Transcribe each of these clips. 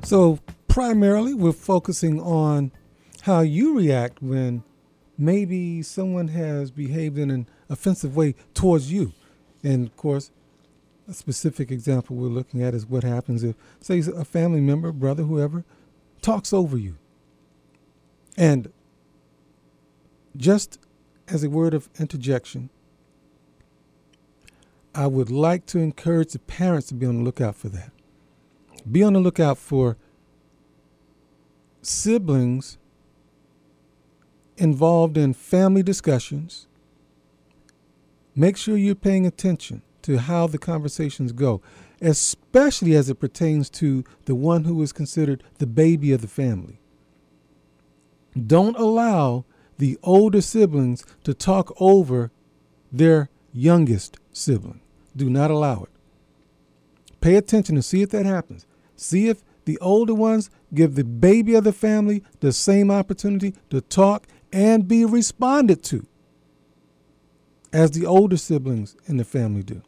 So primarily we're focusing on how you react when maybe someone has behaved in an offensive way towards you. And of course, a specific example we're looking at is what happens if, say, a family member, brother, whoever, talks over you. And just as a word of interjection, I would like to encourage the parents to be on the lookout for that. Be on the lookout for siblings involved in family discussions. Make sure you're paying attention to how the conversations go, especially as it pertains to the one who is considered the baby of the family. Don't allow the older siblings to talk over their youngest sibling. Do not allow it. Pay attention and see if that happens. See if the older ones give the baby of the family the same opportunity to talk and be responded to as the older siblings in the family do.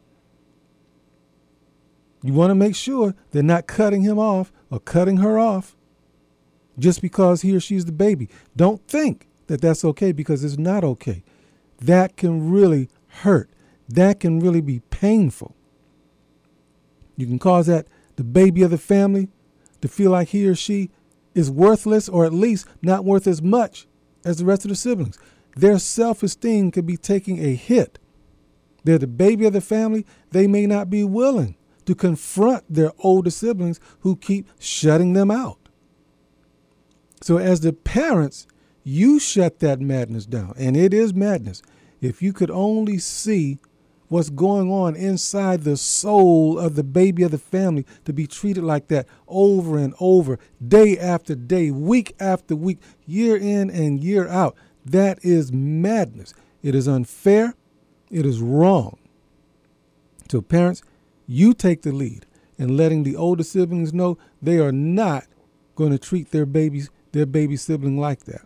You want to make sure they're not cutting him off or cutting her off just because he or she's the baby. Don't think that that's okay, because it's not okay. That can really hurt. That can really be painful. You can cause the baby of the family to feel like he or she is worthless, or at least not worth as much as the rest of the siblings. Their self-esteem could be taking a hit. They're the baby of the family. They may not be willing to confront their older siblings who keep shutting them out. So as the parents, you shut that madness down. And it is madness. If you could only see what's going on inside the soul of the baby of the family to be treated like that over and over, day after day, week after week, year in and year out. That is madness. It is unfair. It is wrong. So parents, you take the lead in letting the older siblings know they are not going to treat their baby sibling like that.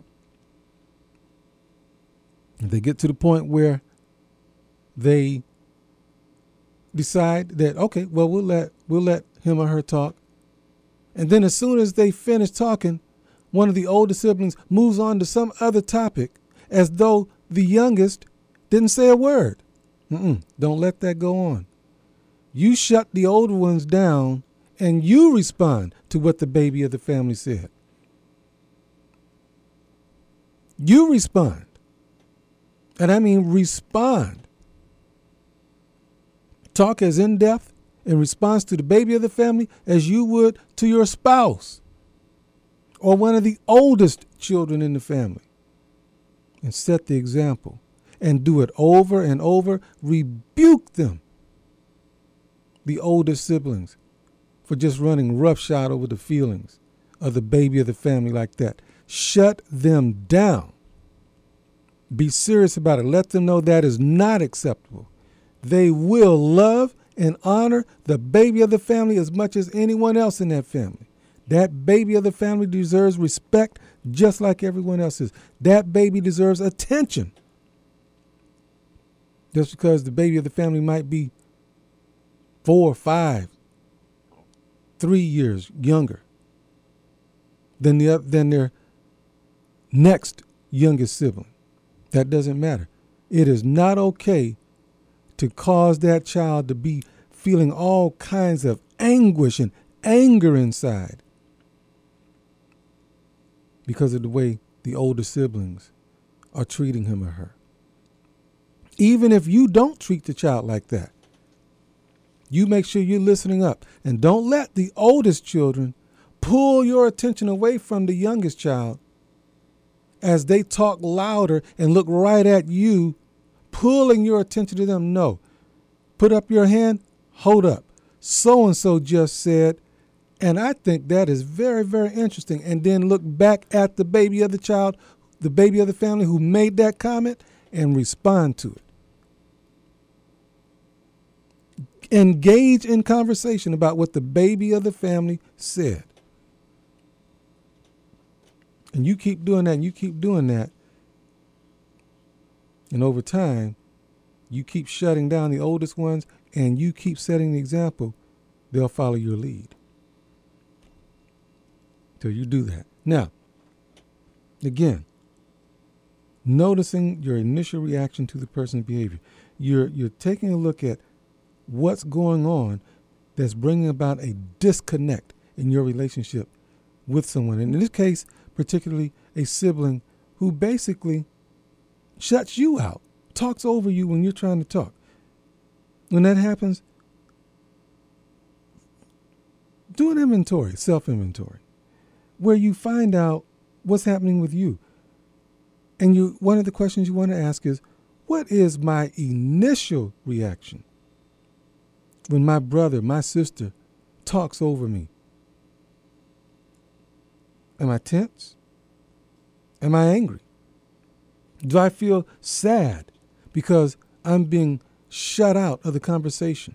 If they get to the point where they decide that, okay, well, we'll let him or her talk, and then as soon as they finish talking, one of the older siblings moves on to some other topic as though the youngest didn't say a word. Don't let that go on. You shut the older ones down and you respond to what the baby of the family said. You respond. And I mean respond. Talk as in-depth in response to the baby of the family as you would to your spouse or one of the oldest children in the family. And set the example. And do it over and over. Rebuke them, the older siblings, for just running roughshod over the feelings of the baby of the family like that. Shut them down. Be serious about it. Let them know that is not acceptable. They will love and honor the baby of the family as much as anyone else in that family. That baby of the family deserves respect just like everyone else's. That baby deserves attention. Just because the baby of the family might be 4, 5, 3 years younger than their next youngest sibling. That doesn't matter. It is not okay to cause that child to be feeling all kinds of anguish and anger inside because of the way the older siblings are treating him or her. Even if you don't treat the child like that, you make sure you're listening up, and don't let the oldest children pull your attention away from the youngest child as they talk louder and look right at you, pulling your attention to them. No. Put up your hand. Hold up. So-and-so just said, and I think that is very, very interesting. And then look back at the baby of the child, the baby of the family who made that comment, and respond to it. Engage in conversation about what the baby of the family said. And you keep doing that, and you keep doing that. And over time, you keep shutting down the oldest ones, and you keep setting the example. They'll follow your lead. till you do that. Now, again, noticing your initial reaction to the person's behavior. You're taking a look at what's going on that's bringing about a disconnect in your relationship with someone. And in this case, particularly a sibling who basically shuts you out, talks over you when you're trying to talk. When that happens, do an inventory, self-inventory, where you find out what's happening with you. And one of the questions you want to ask is, what is my initial reaction when my brother, my sister talks over me? Am I tense? Am I angry? Do I feel sad because I'm being shut out of the conversation?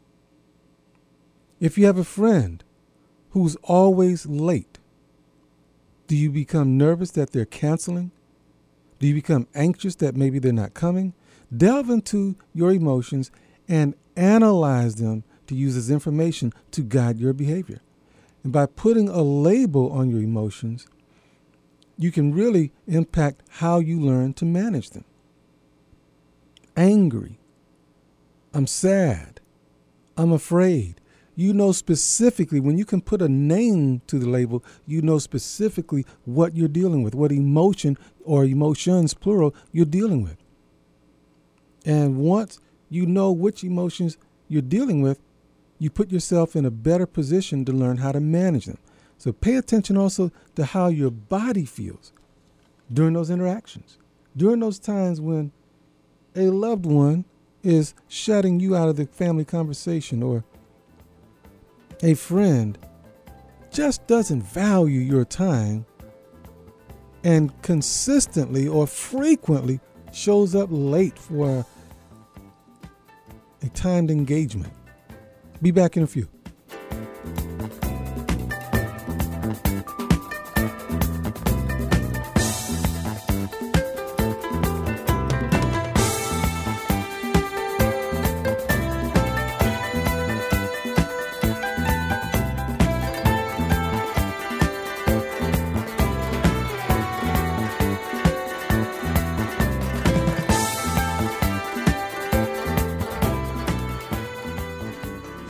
If you have a friend who's always late, do you become nervous that they're canceling? Do you become anxious that maybe they're not coming? Delve into your emotions and analyze them to use as information to guide your behavior. And by putting a label on your emotions, you can really impact how you learn to manage them. Angry. I'm sad. I'm afraid. You know specifically, when you can put a name to the label, you know specifically what you're dealing with, what emotion or emotions, plural, you're dealing with. And once you know which emotions you're dealing with, you put yourself in a better position to learn how to manage them. So pay attention also to how your body feels during those interactions, during those times when a loved one is shutting you out of the family conversation, or a friend just doesn't value your time and consistently or frequently shows up late for a timed engagement. Be back in a few.